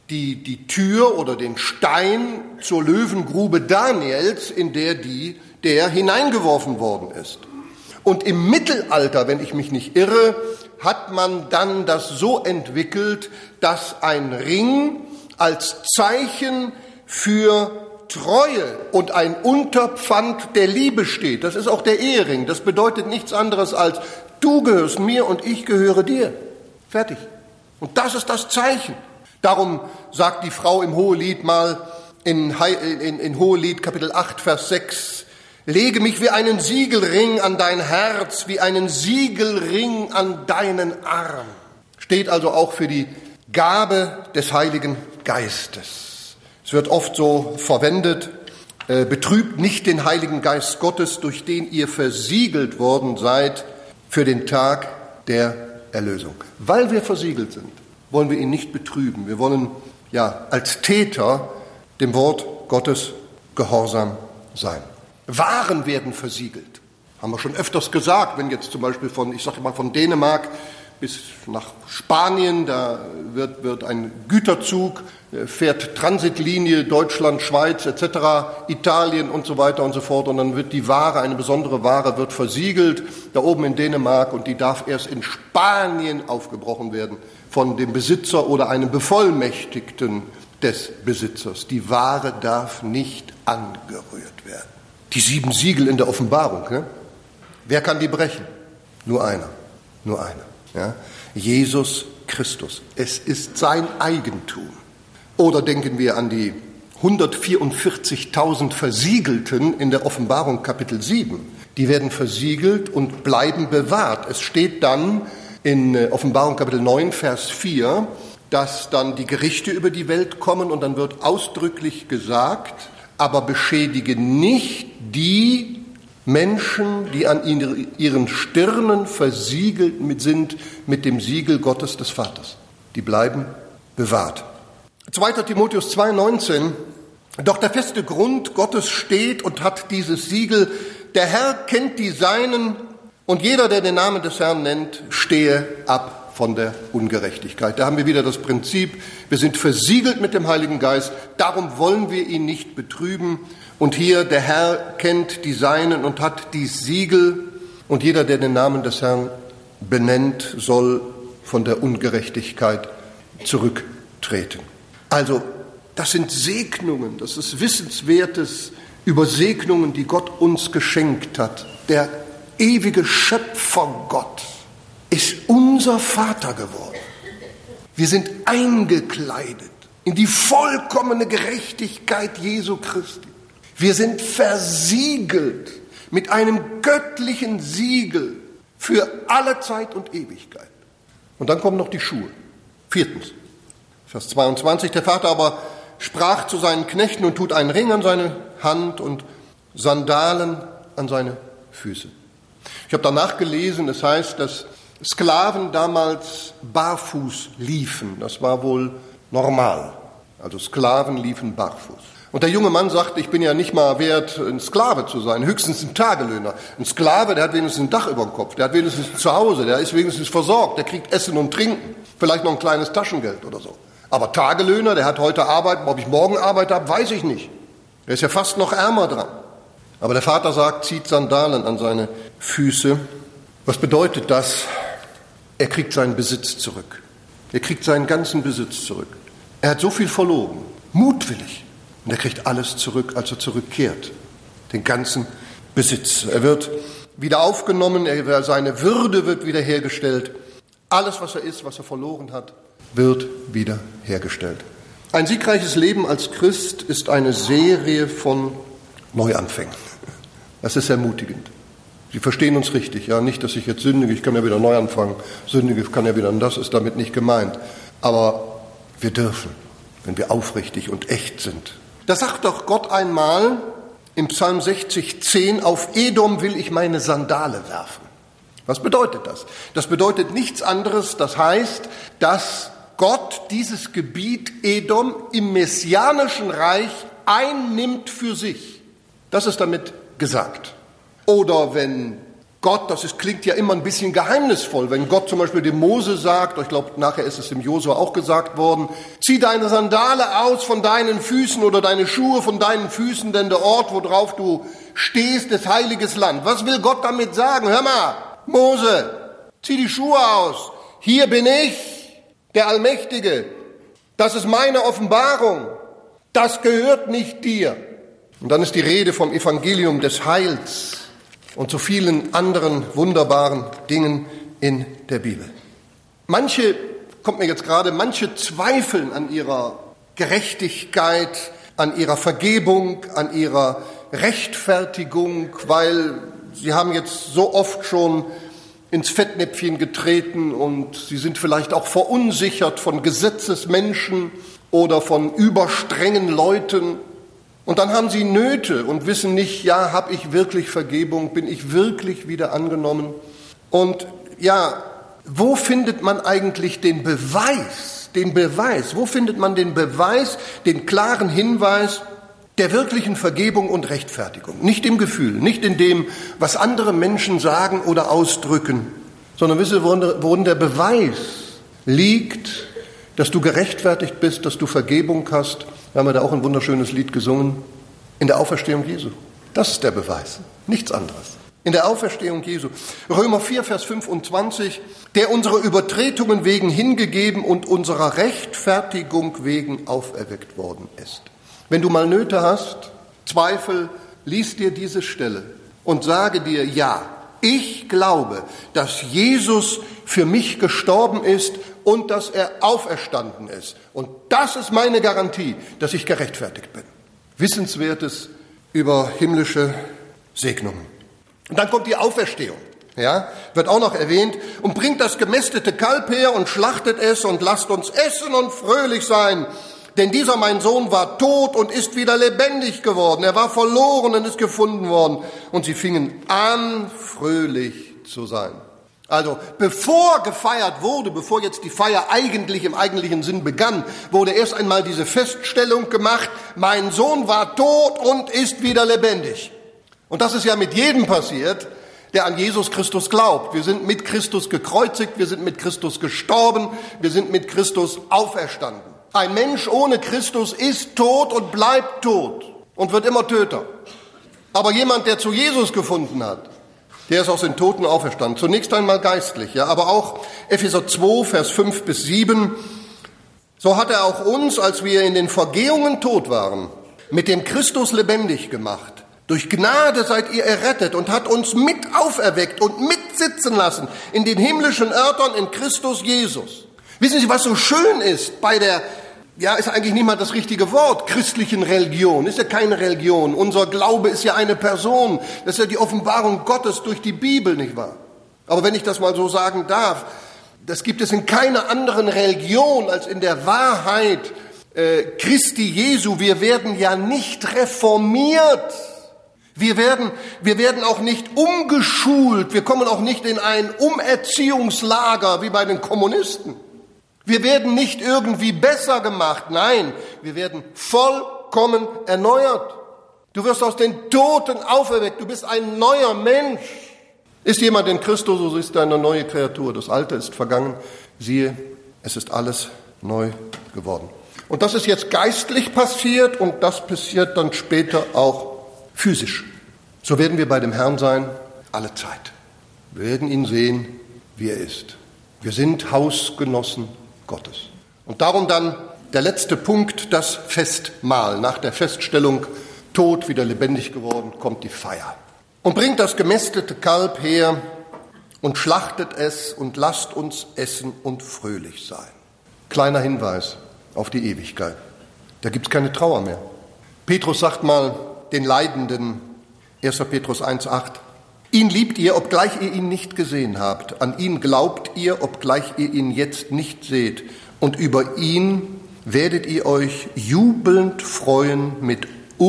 die, die Tür oder den Stein zur Löwengrube Daniels, in der die, der hineingeworfen worden ist. Und im Mittelalter, wenn ich mich nicht irre, hat man dann das so entwickelt, dass ein Ring als Zeichen für Treue und ein Unterpfand der Liebe steht. Das ist auch der Ehering. Das bedeutet nichts anderes als, du gehörst mir und ich gehöre dir. Fertig. Und das ist das Zeichen. Darum sagt die Frau im Hohelied mal in, in, in Hohelied Kapitel acht, Vers sechs, lege mich wie einen Siegelring an dein Herz, wie einen Siegelring an deinen Arm. Steht also auch für die Gabe des Heiligen Geistes. Es wird oft so verwendet, äh, betrübt nicht den Heiligen Geist Gottes, durch den ihr versiegelt worden seid für den Tag der Erlösung. Weil wir versiegelt sind, wollen wir ihn nicht betrüben. Wir wollen ja als Täter dem Wort Gottes gehorsam sein. Waren werden versiegelt. Haben wir schon öfters gesagt, wenn jetzt zum Beispiel von, ich sage mal von Dänemark bis nach Spanien, da wird, wird ein Güterzug, fährt Transitlinie Deutschland, Schweiz et cetera, Italien und so weiter und so fort. Und dann wird die Ware, eine besondere Ware, wird versiegelt, da oben in Dänemark, und die darf erst in Spanien aufgebrochen werden von dem Besitzer oder einem Bevollmächtigten des Besitzers. Die Ware darf nicht angerührt werden. Die sieben Siegel in der Offenbarung, ne? Wer kann die brechen? Nur einer, nur einer. Ja? Jesus Christus. Es ist sein Eigentum. Oder denken wir an die hundertvierundvierzigtausend Versiegelten in der Offenbarung Kapitel sieben. Die werden versiegelt und bleiben bewahrt. Es steht dann in Offenbarung Kapitel neun, Vers vier, dass dann die Gerichte über die Welt kommen, und dann wird ausdrücklich gesagt, aber beschädige nicht die Menschen, die an ihren Stirnen versiegelt sind mit dem Siegel Gottes des Vaters. Die bleiben bewahrt. zweiter Timotheus zwei, neunzehn, doch der feste Grund Gottes steht und hat dieses Siegel. Der Herr kennt die Seinen, und jeder, der den Namen des Herrn nennt, stehe ab von der Ungerechtigkeit. Da haben wir wieder das Prinzip, wir sind versiegelt mit dem Heiligen Geist, darum wollen wir ihn nicht betrüben. Und hier, der Herr kennt die Seinen und hat die Siegel, und jeder, der den Namen des Herrn benennt, soll von der Ungerechtigkeit zurücktreten. Also, das sind Segnungen, das ist Wissenswertes über Segnungen, die Gott uns geschenkt hat. Der ewige Schöpfer Gott ist unser Vater geworden. Wir sind eingekleidet in die vollkommene Gerechtigkeit Jesu Christi. Wir sind versiegelt mit einem göttlichen Siegel für alle Zeit und Ewigkeit. Und dann kommen noch die Schuhe. Viertens, Vers zweiundzwanzig, der Vater aber sprach zu seinen Knechten und tut einen Ring an seine Hand und Sandalen an seine Füße. Ich habe danach gelesen, es heißt, dass Sklaven damals barfuß liefen. Das war wohl normal. Also Sklaven liefen barfuß. Und der junge Mann sagte, ich bin ja nicht mal wert, ein Sklave zu sein, höchstens ein Tagelöhner. Ein Sklave, der hat wenigstens ein Dach über dem Kopf, der hat wenigstens ein Zuhause, der ist wenigstens versorgt, der kriegt Essen und Trinken, vielleicht noch ein kleines Taschengeld oder so. Aber Tagelöhner, der hat heute Arbeit, ob ich morgen Arbeit habe, weiß ich nicht. Der ist ja fast noch ärmer dran. Aber der Vater sagt, zieht Sandalen an seine Füße. Was bedeutet das? Er kriegt seinen Besitz zurück. Er kriegt seinen ganzen Besitz zurück. Er hat so viel verloren, mutwillig. Und er kriegt alles zurück, als er zurückkehrt. Den ganzen Besitz. Er wird wieder aufgenommen, er, seine Würde wird wiederhergestellt. Alles, was er ist, was er verloren hat, wird wiederhergestellt. Ein siegreiches Leben als Christ ist eine Serie von Neuanfängen. Das ist ermutigend. Sie verstehen uns richtig, ja, nicht, dass ich jetzt sündige, ich kann ja wieder neu anfangen, sündige, ich kann ja wieder, und das ist damit nicht gemeint. Aber wir dürfen, wenn wir aufrichtig und echt sind. Da sagt doch Gott einmal im Psalm sechzig, zehn, auf Edom will ich meine Sandale werfen. Was bedeutet das? Das bedeutet nichts anderes, das heißt, dass Gott dieses Gebiet Edom im messianischen Reich einnimmt für sich. Das ist damit gesagt. Oder wenn Gott, das ist, klingt ja immer ein bisschen geheimnisvoll, wenn Gott zum Beispiel dem Mose sagt, ich glaube, nachher ist es dem Josua auch gesagt worden, zieh deine Sandale aus von deinen Füßen oder deine Schuhe von deinen Füßen, denn der Ort, worauf du stehst, ist heiliges Land. Was will Gott damit sagen? Hör mal, Mose, zieh die Schuhe aus. Hier bin ich, der Allmächtige. Das ist meine Offenbarung. Das gehört nicht dir. Und dann ist die Rede vom Evangelium des Heils und zu vielen anderen wunderbaren Dingen in der Bibel. Manche, kommt mir jetzt gerade, manche zweifeln an ihrer Gerechtigkeit, an ihrer Vergebung, an ihrer Rechtfertigung, weil sie haben jetzt so oft schon ins Fettnäpfchen getreten und sie sind vielleicht auch verunsichert von Gesetzesmenschen oder von überstrengen Leuten. Und dann haben sie Nöte und wissen nicht, ja, habe ich wirklich Vergebung, bin ich wirklich wieder angenommen? Und ja, wo findet man eigentlich den Beweis, den Beweis, wo findet man den Beweis, den klaren Hinweis der wirklichen Vergebung und Rechtfertigung? Nicht im Gefühl, nicht in dem, was andere Menschen sagen oder ausdrücken, sondern wisse, worin der Beweis liegt, dass du gerechtfertigt bist, dass du Vergebung hast. Wir haben ja da auch ein wunderschönes Lied gesungen. In der Auferstehung Jesu. Das ist der Beweis. Nichts anderes. In der Auferstehung Jesu. Römer vier, Vers fünfundzwanzig. Der unsere Übertretungen wegen hingegeben und unserer Rechtfertigung wegen auferweckt worden ist. Wenn du mal Nöte hast, Zweifel, lies dir diese Stelle und sage dir, ja, ich glaube, dass Jesus für mich gestorben ist und dass er auferstanden ist. Und das ist meine Garantie, dass ich gerechtfertigt bin. Wissenswertes über himmlische Segnungen. Und dann kommt die Auferstehung, ja, wird auch noch erwähnt, und bringt das gemästete Kalb her und schlachtet es und lasst uns essen und fröhlich sein. Denn dieser, mein Sohn, war tot und ist wieder lebendig geworden. Er war verloren und ist gefunden worden. Und sie fingen an, fröhlich zu sein. Also bevor gefeiert wurde, bevor jetzt die Feier eigentlich im eigentlichen Sinn begann, wurde erst einmal diese Feststellung gemacht, mein Sohn war tot und ist wieder lebendig. Und das ist ja mit jedem passiert, der an Jesus Christus glaubt. Wir sind mit Christus gekreuzigt, wir sind mit Christus gestorben, wir sind mit Christus auferstanden. Ein Mensch ohne Christus ist tot und bleibt tot und wird immer Töter. Aber jemand, der zu Jesus gefunden hat, der ist aus den Toten auferstanden. Zunächst einmal geistlich, ja, aber auch Epheser zwei, Vers fünf bis sieben. So hat er auch uns, als wir in den Vergehungen tot waren, mit dem Christus lebendig gemacht. Durch Gnade seid ihr errettet und hat uns mit auferweckt und mitsitzen lassen in den himmlischen Örtern in Christus Jesus. Wissen Sie, was so schön ist bei der, ja, ist eigentlich nicht mal das richtige Wort, christlichen Religion, ist ja keine Religion. Unser Glaube ist ja eine Person. Das ist ja die Offenbarung Gottes durch die Bibel, nicht wahr? Aber wenn ich das mal so sagen darf, das gibt es in keiner anderen Religion als in der Wahrheit äh, Christi Jesu. Wir werden ja nicht reformiert. Wir werden, wir werden auch nicht umgeschult. Wir kommen auch nicht in ein Umerziehungslager wie bei den Kommunisten. Wir werden nicht irgendwie besser gemacht, nein, wir werden vollkommen erneuert. Du wirst aus den Toten auferweckt, du bist ein neuer Mensch. Ist jemand in Christus, so ist er eine neue Kreatur. Das Alte ist vergangen, siehe, es ist alles neu geworden. Und das ist jetzt geistlich passiert und das passiert dann später auch physisch. So werden wir bei dem Herrn sein, alle Zeit. Wir werden ihn sehen, wie er ist. Wir sind Hausgenossen Gottes. Und darum dann der letzte Punkt, das Festmahl. Nach der Feststellung, tot, wieder lebendig geworden, kommt die Feier. Und bringt das gemästete Kalb her und schlachtet es und lasst uns essen und fröhlich sein. Kleiner Hinweis auf die Ewigkeit. Da gibt es keine Trauer mehr. Petrus sagt mal den Leidenden, erster Petrus eins, acht, ihn liebt ihr, obgleich ihr ihn nicht gesehen habt. An ihn glaubt ihr, obgleich ihr ihn jetzt nicht seht. Und über ihn werdet ihr euch jubelnd freuen mit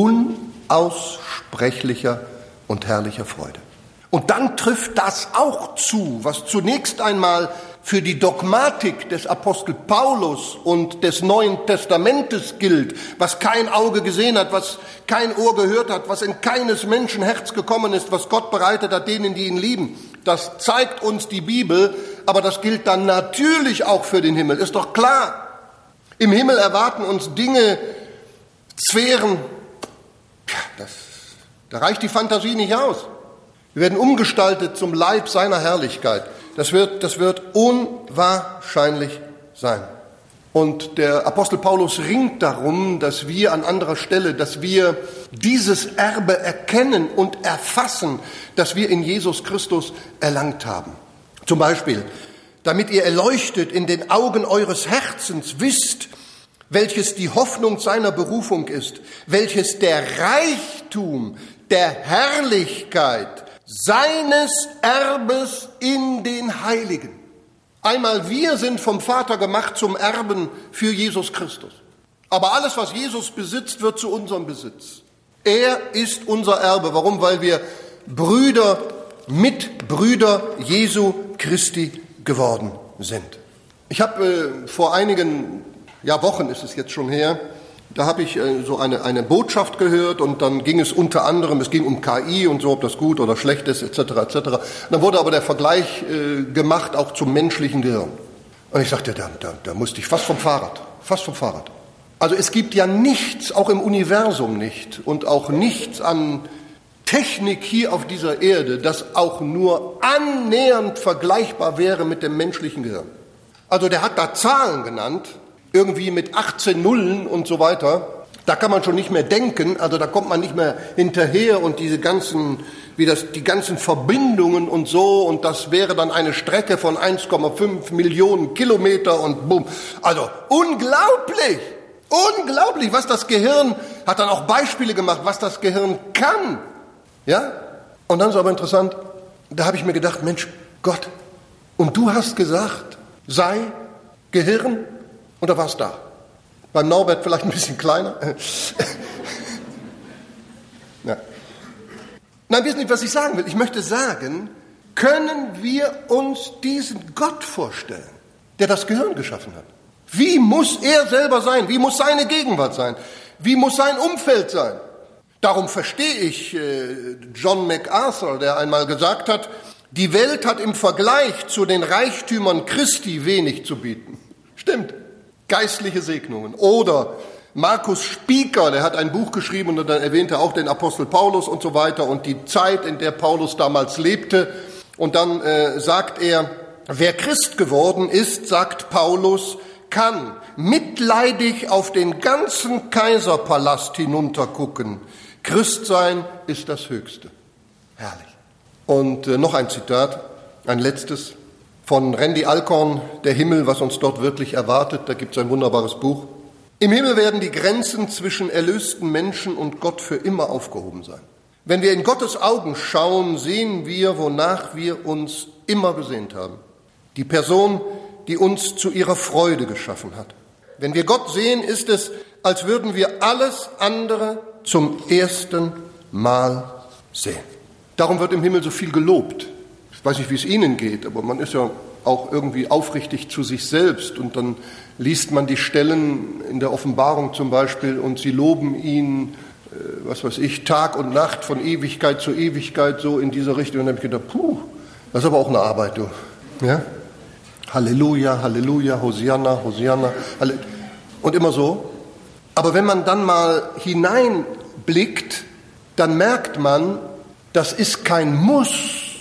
unaussprechlicher und herrlicher Freude. Und dann trifft das auch zu, was zunächst einmal für die Dogmatik des Apostel Paulus und des Neuen Testamentes gilt, was kein Auge gesehen hat, was kein Ohr gehört hat, was in keines Menschen Herz gekommen ist, was Gott bereitet hat denen, die ihn lieben. Das zeigt uns die Bibel, aber das gilt dann natürlich auch für den Himmel, ist doch klar. Im Himmel erwarten uns Dinge, Sphären, das, da reicht die Fantasie nicht aus. Wir werden umgestaltet zum Leib seiner Herrlichkeit. Das wird, das wird unwahrscheinlich sein. Und der Apostel Paulus ringt darum, dass wir an anderer Stelle, dass wir dieses Erbe erkennen und erfassen, das wir in Jesus Christus erlangt haben. Zum Beispiel, damit ihr erleuchtet in den Augen eures Herzens wisst, welches die Hoffnung seiner Berufung ist, welches der Reichtum der Herrlichkeit seines Erbes in den Heiligen. Einmal wir sind vom Vater gemacht zum Erben für Jesus Christus. Aber alles, was Jesus besitzt, wird zu unserem Besitz. Er ist unser Erbe. Warum? Weil wir Brüder, Mitbrüder Jesu Christi geworden sind. Ich habe äh, vor einigen ja, Wochen, ist es jetzt schon her, da habe ich äh, so eine, eine Botschaft gehört und dann ging es unter anderem, es ging um K I und so, ob das gut oder schlecht ist, et cetera et cetera. Dann wurde aber der Vergleich äh, gemacht auch zum menschlichen Gehirn. Und ich sagte, da, da, da musste ich fast vom Fahrrad, fast vom Fahrrad. Also es gibt ja nichts, auch im Universum nicht und auch nichts an Technik hier auf dieser Erde, das auch nur annähernd vergleichbar wäre mit dem menschlichen Gehirn. Also der hat da Zahlen genannt, irgendwie mit achtzehn Nullen und so weiter, da kann man schon nicht mehr denken, also da kommt man nicht mehr hinterher und diese ganzen, wie das, die ganzen Verbindungen und so und das wäre dann eine Strecke von eins Komma fünf Millionen Kilometer und bumm. Also unglaublich, unglaublich, was das Gehirn, hat dann auch Beispiele gemacht, was das Gehirn kann, ja? Und dann ist aber interessant, da habe ich mir gedacht, Mensch, Gott, und du hast gesagt, sei Gehirn, und da war es da. Beim Norbert vielleicht ein bisschen kleiner. Ja. Nein, wisst nicht, was ich sagen will. Ich möchte sagen, können wir uns diesen Gott vorstellen, der das Gehirn geschaffen hat? Wie muss er selber sein? Wie muss seine Gegenwart sein? Wie muss sein Umfeld sein? Darum verstehe ich äh, John MacArthur, der einmal gesagt hat, die Welt hat im Vergleich zu den Reichtümern Christi wenig zu bieten. Stimmt. Geistliche Segnungen. Oder Markus Spieker, der hat ein Buch geschrieben und dann erwähnte er auch den Apostel Paulus und so weiter und die Zeit, in der Paulus damals lebte. Und dann äh, sagt er, wer Christ geworden ist, sagt Paulus, kann mitleidig auf den ganzen Kaiserpalast hinuntergucken. Christsein ist das Höchste. Herrlich. Und äh, noch ein Zitat, ein letztes. Von Randy Alcorn, Der Himmel, was uns dort wirklich erwartet. Da gibt es ein wunderbares Buch. Im Himmel werden die Grenzen zwischen erlösten Menschen und Gott für immer aufgehoben sein. Wenn wir in Gottes Augen schauen, sehen wir, wonach wir uns immer gesehnt haben. Die Person, die uns zu ihrer Freude geschaffen hat. Wenn wir Gott sehen, ist es, als würden wir alles andere zum ersten Mal sehen. Darum wird im Himmel so viel gelobt. Ich weiß nicht, wie es Ihnen geht, aber man ist ja auch irgendwie aufrichtig zu sich selbst und dann liest man die Stellen in der Offenbarung zum Beispiel und sie loben ihn, äh, was weiß ich, Tag und Nacht, von Ewigkeit zu Ewigkeit, so in dieser Richtung. Und dann habe ich gedacht, puh, das ist aber auch eine Arbeit, du. Ja? Halleluja, Halleluja, Hosianna, Hosianna, Halle- und immer so. Aber wenn man dann mal hineinblickt, dann merkt man, das ist kein Muss.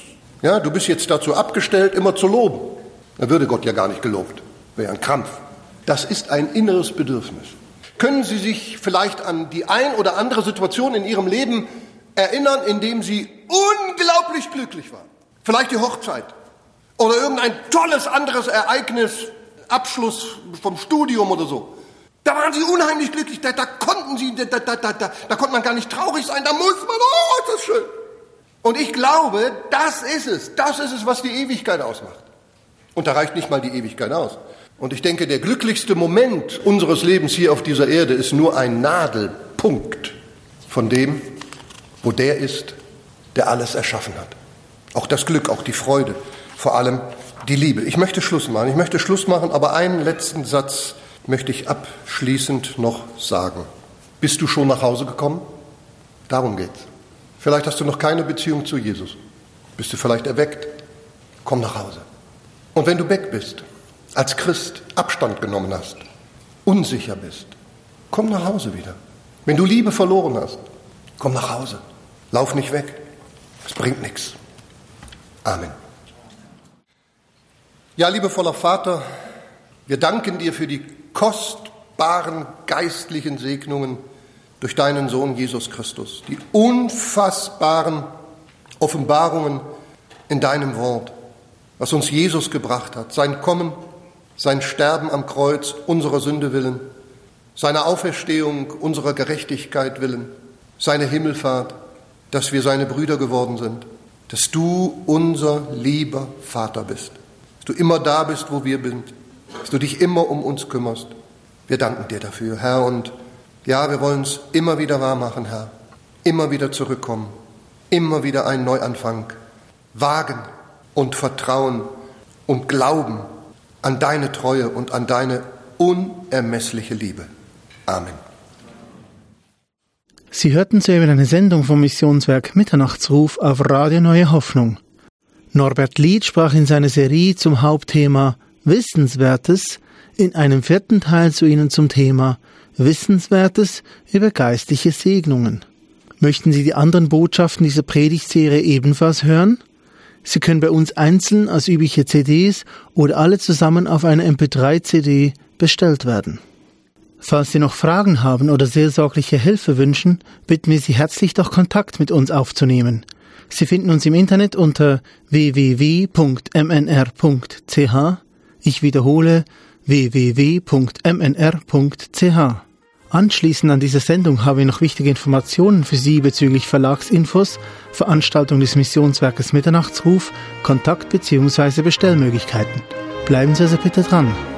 Ja, du bist jetzt dazu abgestellt, immer zu loben. Da würde Gott ja gar nicht gelobt. Wäre ein Krampf. Das ist ein inneres Bedürfnis. Können Sie sich vielleicht an die ein oder andere Situation in Ihrem Leben erinnern, in dem Sie unglaublich glücklich waren? Vielleicht die Hochzeit oder irgendein tolles anderes Ereignis, Abschluss vom Studium oder so. Da waren Sie unheimlich glücklich, da, da konnten Sie, da, da, da, da, da konnte man gar nicht traurig sein, da muss man, oh, das ist schön. Und ich glaube, das ist es, das ist es, was die Ewigkeit ausmacht. Und da reicht nicht mal die Ewigkeit aus. Und ich denke, der glücklichste Moment unseres Lebens hier auf dieser Erde ist nur ein Nadelpunkt von dem, wo der ist, der alles erschaffen hat. Auch das Glück, auch die Freude, vor allem Die Liebe. Ich möchte Schluss machen. Ich möchte Schluss machen, aber einen letzten Satz möchte ich abschließend noch sagen. Bist du schon nach Hause gekommen? Darum geht's. Vielleicht hast du noch keine Beziehung zu Jesus. Bist du vielleicht erweckt? Komm nach Hause. Und wenn du weg bist, als Christ Abstand genommen hast, unsicher bist, komm nach Hause wieder. Wenn du Liebe verloren hast, komm nach Hause. Lauf nicht weg. Es bringt nichts. Amen. Ja, liebevoller Vater, wir danken dir für die kostbaren geistlichen Segnungen durch deinen Sohn Jesus Christus, die unfassbaren Offenbarungen in deinem Wort, was uns Jesus gebracht hat, sein Kommen, sein Sterben am Kreuz unserer Sünde willen, seine Auferstehung unserer Gerechtigkeit willen, seine Himmelfahrt, dass wir seine Brüder geworden sind, dass du unser lieber Vater bist, dass du immer da bist, wo wir sind, dass du dich immer um uns kümmerst. Wir danken dir dafür, Herr, und ja, wir wollen es immer wieder wahr machen, Herr, immer wieder zurückkommen, immer wieder einen Neuanfang wagen und vertrauen und glauben an deine Treue und an deine unermessliche Liebe. Amen. Sie hörten soeben eine Sendung vom Missionswerk Mitternachtsruf auf Radio Neue Hoffnung. Norbert Lied sprach in seiner Serie zum Hauptthema Wissenswertes in einem vierten Teil zu Ihnen zum Thema Wissenswertes über geistliche Segnungen. Möchten Sie die anderen Botschaften dieser Predigtserie ebenfalls hören? Sie können bei uns einzeln als übliche C Ds oder alle zusammen auf eine M P drei C D bestellt werden. Falls Sie noch Fragen haben oder seelsorgliche Hilfe wünschen, bitten wir Sie herzlich, doch Kontakt mit uns aufzunehmen. Sie finden uns im Internet unter w w w punkt m n r punkt c h. Ich wiederhole w w w punkt m n r punkt c h. Anschließend an dieser Sendung haben wir noch wichtige Informationen für Sie bezüglich Verlagsinfos, Veranstaltung des Missionswerkes Mitternachtsruf, Kontakt bzw. Bestellmöglichkeiten. Bleiben Sie also bitte dran.